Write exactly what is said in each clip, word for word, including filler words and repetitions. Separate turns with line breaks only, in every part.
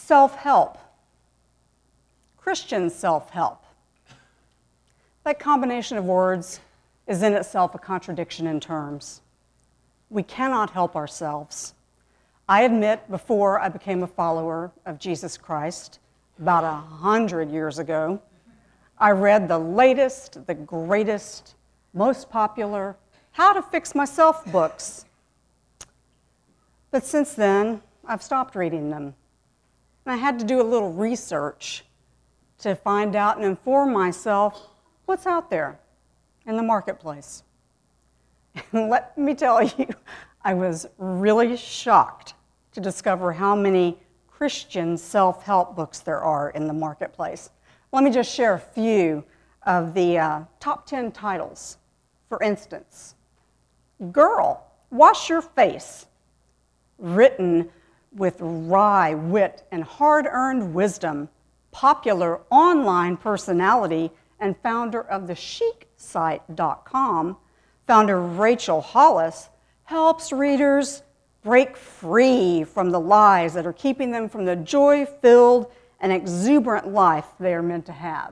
self-help, Christian self-help. That combination of words is in itself a contradiction in terms. We cannot help ourselves. I admit, before I became a follower of Jesus Christ, about a hundred years ago, I read the latest, the greatest, most popular How to Fix Myself books. But since then, I've stopped reading them. And I had to do a little research to find out and inform myself what's out there in the marketplace. And let me tell you, I was really shocked to discover how many Christian self-help books there are in the marketplace. Let me just share a few of the uh, top ten titles. For instance, Girl, Wash Your Face, written with wry wit and hard-earned wisdom, popular online personality and founder of the chic site dot com, founder Rachel Hollis, helps readers break free from the lies that are keeping them from the joy-filled and exuberant life they are meant to have.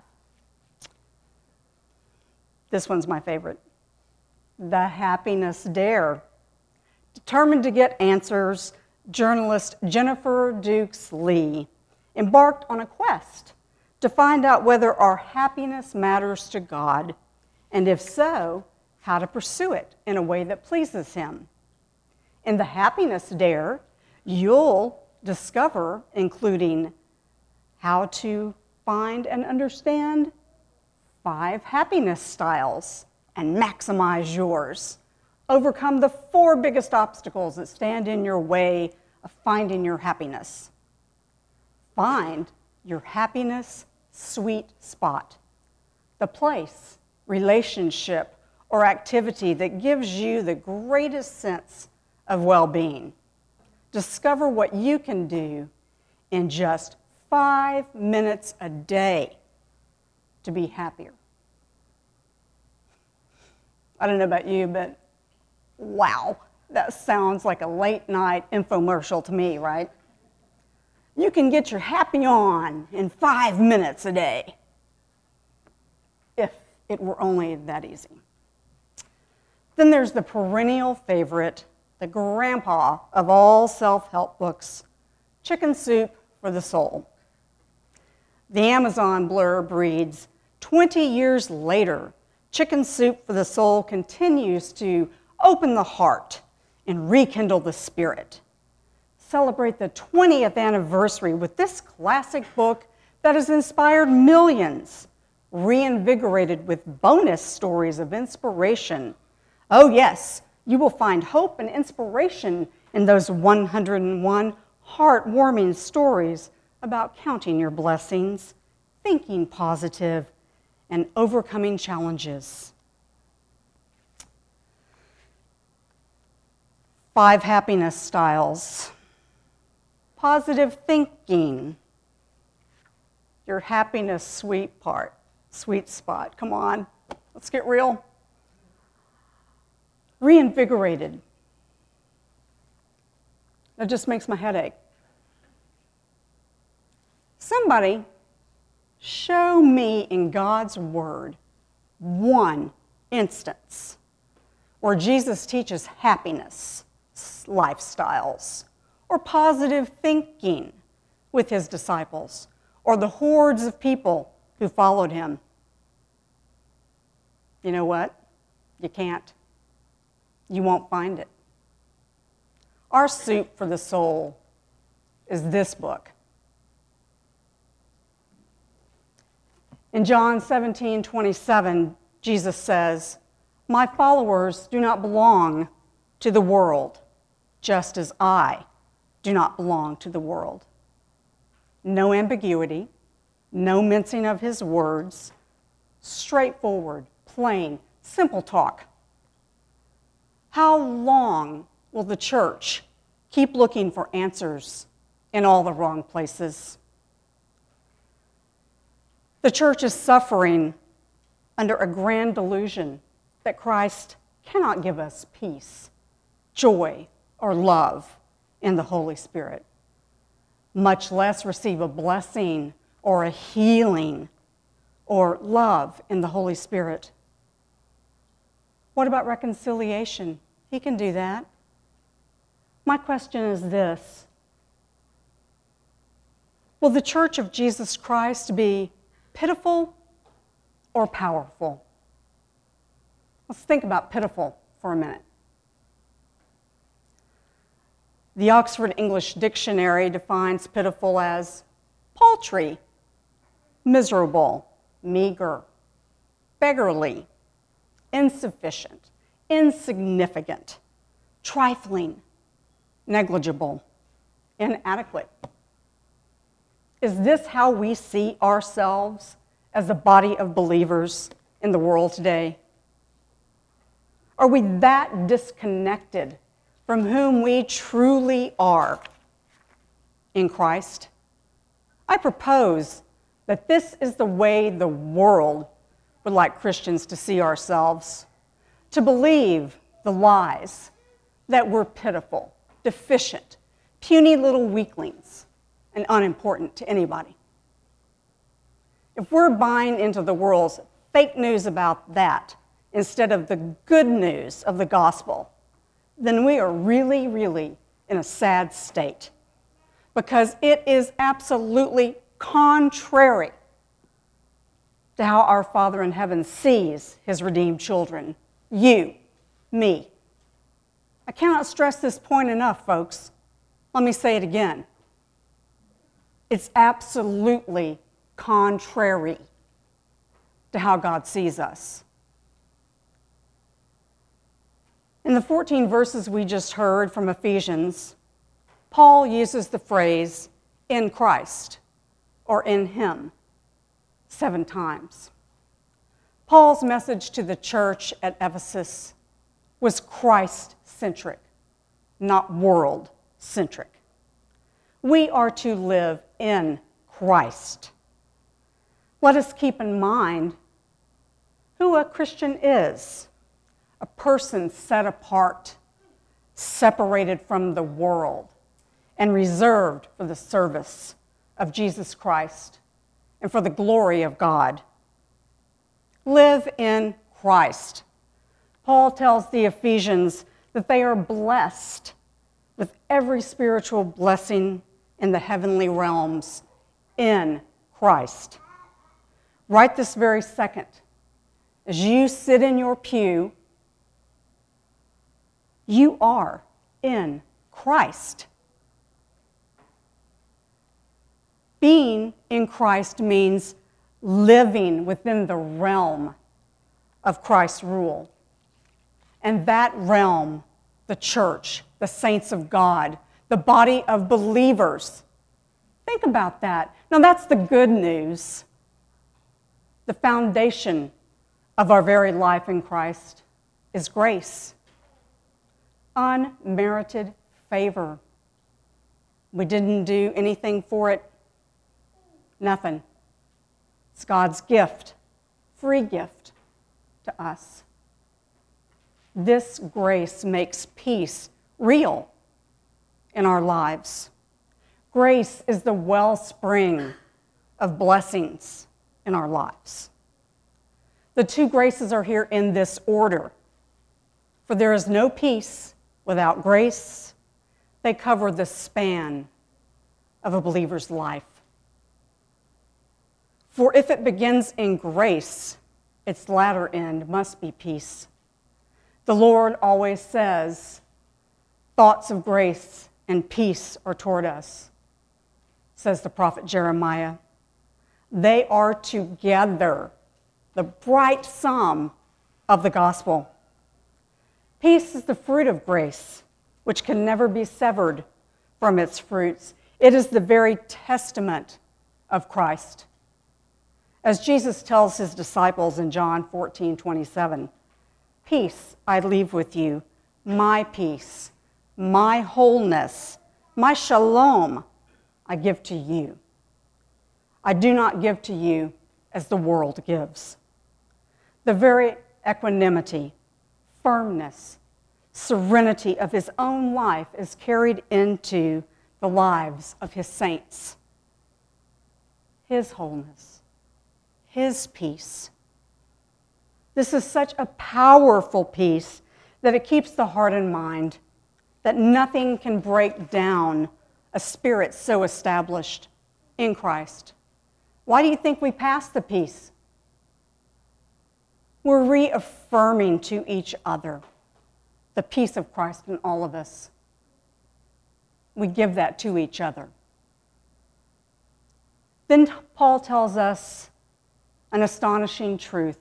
This one's my favorite. The Happiness Dare. Determined to get answers, journalist Jennifer Dukes Lee embarked on a quest to find out whether our happiness matters to God, and if so, how to pursue it in a way that pleases Him. In the Happiness Dare, you'll discover, including how to find and understand five happiness styles and maximize yours. Overcome the four biggest obstacles that stand in your way of finding your happiness. Find your happiness sweet spot, the place, relationship, or activity that gives you the greatest sense of well-being. Discover what you can do in just five minutes a day to be happier. I don't know about you, but wow, that sounds like a late night infomercial to me, right? You can get your happy on in five minutes a day, if it were only that easy. Then there's the perennial favorite, the grandpa of all self-help books, Chicken Soup for the Soul. The Amazon blurb reads, twenty years later, Chicken Soup for the Soul continues to open the heart and rekindle the spirit. Celebrate the twentieth anniversary with this classic book that has inspired millions, reinvigorated with bonus stories of inspiration. Oh yes, you will find hope and inspiration in those one hundred and one heartwarming stories about counting your blessings, thinking positive, and overcoming challenges. Five happiness styles. Positive thinking. Your happiness sweet part, sweet spot. Come on, let's get real. Reinvigorated. That just makes my head ache. Somebody show me in God's Word one instance where Jesus teaches happiness lifestyles or positive thinking with His disciples or the hordes of people who followed Him. You know what? You can't. You won't find it. Our soup for the soul is this book. In John seventeen twenty-seven, Jesus says, "My followers do not belong to the world, just as I do not belong to the world." No ambiguity, no mincing of His words, straightforward, plain, simple talk. How long will the church keep looking for answers in all the wrong places? The church is suffering under a grand delusion that Christ cannot give us peace, joy, or love in the Holy Spirit. much less receive a blessing or a healing or love in the Holy Spirit. What about reconciliation? He can do that. My question is this: will the Church of Jesus Christ be pitiful or powerful? Let's think about pitiful for a minute. The Oxford English Dictionary defines pitiful as paltry, miserable, meager, beggarly, insufficient, insignificant, trifling, negligible, inadequate. Is this how we see ourselves as a body of believers in the world today? Are we that disconnected from whom we truly are in Christ? I propose that this is the way the world would like Christians to see ourselves, to believe the lies that we're pitiful, deficient, puny little weaklings, and unimportant to anybody. If we're buying into the world's fake news about that instead of the good news of the gospel, then we are really, really in a sad state, because it is absolutely contrary to how our Father in heaven sees his redeemed children, you, me. I cannot stress this point enough, folks. Let me say it again. It's absolutely contrary to how God sees us. In the fourteen verses we just heard from Ephesians, Paul uses the phrase "in Christ" or "in Him" seven times. Paul's message to the church at Ephesus was Christ-centric, not world-centric. We are to live in Christ. Let us keep in mind who a Christian is: a person set apart, separated from the world, and reserved for the service of Jesus Christ and for the glory of God. Live in Christ. Paul tells the Ephesians that they are blessed with every spiritual blessing in the heavenly realms in Christ. Right this very second, as you sit in your pew, you are in Christ. Being in Christ means living within the realm of Christ's rule. And that realm, the church, the saints of God, the body of believers. Think about that. Now, that's the good news. The foundation of our very life in Christ is grace. Unmerited favor. We didn't do anything for it. Nothing. It's God's gift, free gift to us. This grace makes peace real in our lives. Grace is the wellspring of blessings in our lives. The two graces are here in this order. For there is no peace without grace. They cover the span of a believer's life. For if it begins in grace, its latter end must be peace. The Lord always says, thoughts of grace and peace are toward us, says the prophet Jeremiah. They are together, the bright sum of the gospel. Peace is the fruit of grace, which can never be severed from its fruits. It is the very testament of Christ. As Jesus tells his disciples in John fourteen twenty-seven, peace I leave with you, my peace, my wholeness, my shalom I give to you. I do not give to you as the world gives. The very equanimity, firmness, serenity of his own life is carried into the lives of his saints. His wholeness, his peace. This is such a powerful peace that it keeps the heart and mind, that nothing can break down a spirit so established in Christ. Why do you think we pass the peace? We're reaffirming to each other the peace of Christ in all of us. We give that to each other. Then Paul tells us an astonishing truth.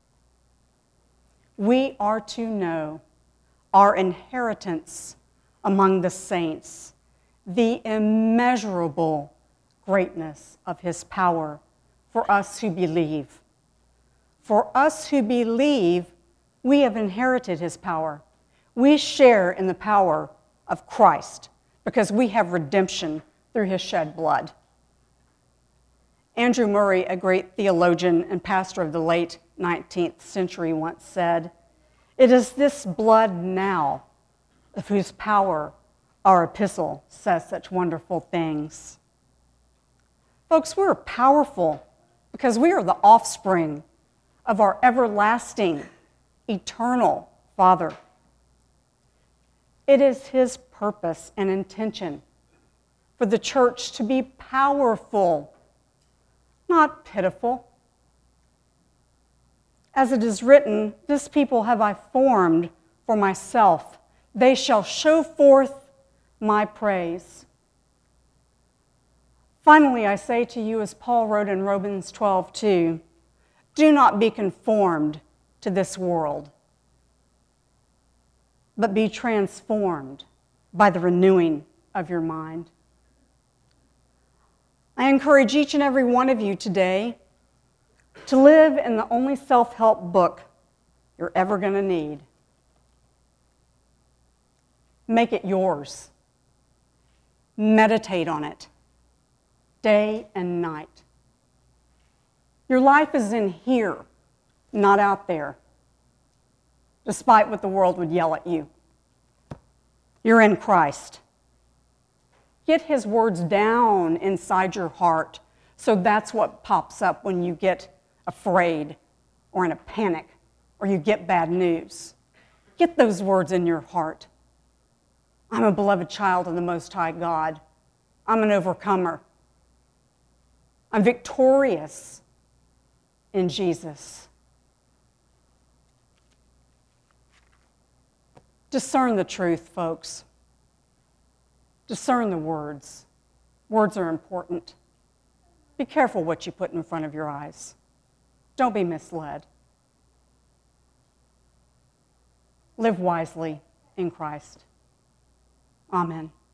We are to know our inheritance among the saints, the immeasurable greatness of his power for us who believe. For us who believe, we have inherited his power. We share in the power of Christ because we have redemption through his shed blood. Andrew Murray, a great theologian and pastor of the late nineteenth century, once said, "It is this blood now of whose power our epistle says such wonderful things." Folks, we're powerful because we are the offspring of our everlasting, eternal Father. It is his purpose and intention for the church to be powerful, not pitiful. As it is written, "This people have I formed for myself. They shall show forth my praise." Finally, I say to you, as Paul wrote in Romans twelve two, do not be conformed to this world, but be transformed by the renewing of your mind. I encourage each and every one of you today to live in the only self-help book you're ever going to need. Make it yours. Meditate on it day and night. Your life is in here, not out there, despite what the world would yell at you. You're in Christ. Get his words down inside your heart, so that's what pops up when you get afraid or in a panic or you get bad news. Get those words in your heart. I'm a beloved child of the Most High God. I'm an overcomer. I'm victorious in Jesus. Discern the truth, folks. Discern the words. Words are important. Be careful what you put in front of your eyes. Don't be misled. Live wisely in Christ. Amen.